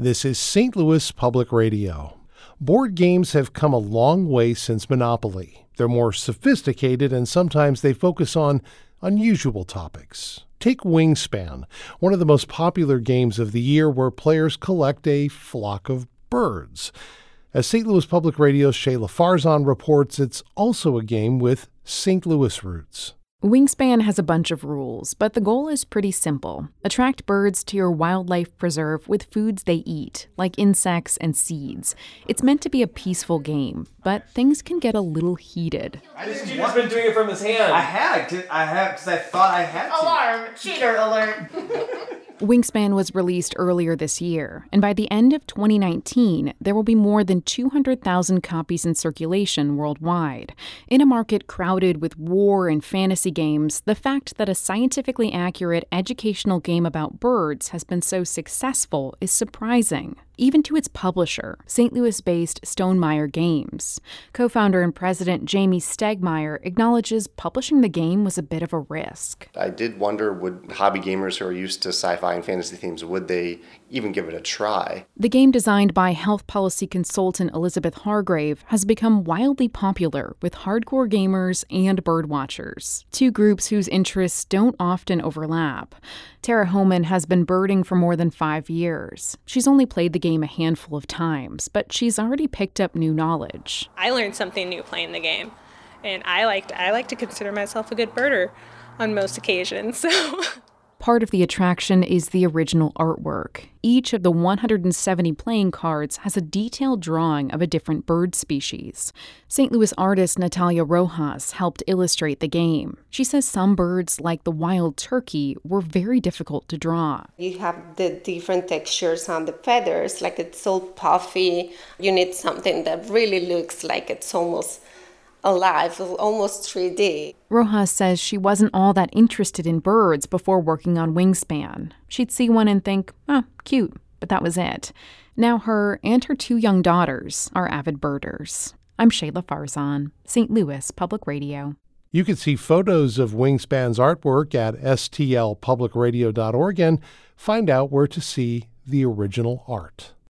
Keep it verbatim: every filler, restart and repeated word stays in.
This is Saint Louis Public Radio. Board games have come a long way since Monopoly. They're more sophisticated and sometimes they focus on unusual topics. Take Wingspan, one of the most popular games of the year where players collect a flock of birds. As Saint Louis Public Radio's Shayla Farzan reports, it's also a game with Saint Louis roots. Wingspan has a bunch of rules, but the goal is pretty simple. Attract birds to your wildlife preserve with foods they eat, like insects and seeds. It's meant to be a peaceful game, but things can get a little heated. I just You've just been doing it from his hand. I had, I had, because I thought I had to. Alarm! Cheater alert! Wingspan was released earlier this year, and by the end of twenty nineteen, there will be more than two hundred thousand copies in circulation worldwide. In a market crowded with war and fantasy games, the fact that a scientifically accurate educational game about birds has been so successful is surprising, even to its publisher, Saint Louis-based Stonemaier Games. Co-founder and president Jamie Stegmaier acknowledges publishing the game was a bit of a risk. I did wonder, would hobby gamers who are used to sci-fi and fantasy themes, would they even give it a try? The game, designed by health policy consultant Elizabeth Hargrave, has become wildly popular with hardcore gamers and birdwatchers, two groups whose interests don't often overlap. Tara Homan has been birding for more than five years. She's only played the game a handful of times, but she's already picked up new knowledge. I learned something new playing the game, and I like I like to consider myself a good birder on most occasions. So. Part of the attraction is the original artwork. Each of the one hundred seventy playing cards has a detailed drawing of a different bird species. Saint Louis artist Natalia Rojas helped illustrate the game. She says some birds, like the wild turkey, were very difficult to draw. You have the different textures on the feathers, like it's so puffy. You need something that really looks like it's almost alive, almost three D. Rojas says she wasn't all that interested in birds before working on Wingspan. She'd see one and think, ah, cute, but that was it. Now her and her two young daughters are avid birders. I'm Shayla Farzan, Saint Louis Public Radio. You can see photos of Wingspan's artwork at s t l public radio dot org and find out where to see the original art.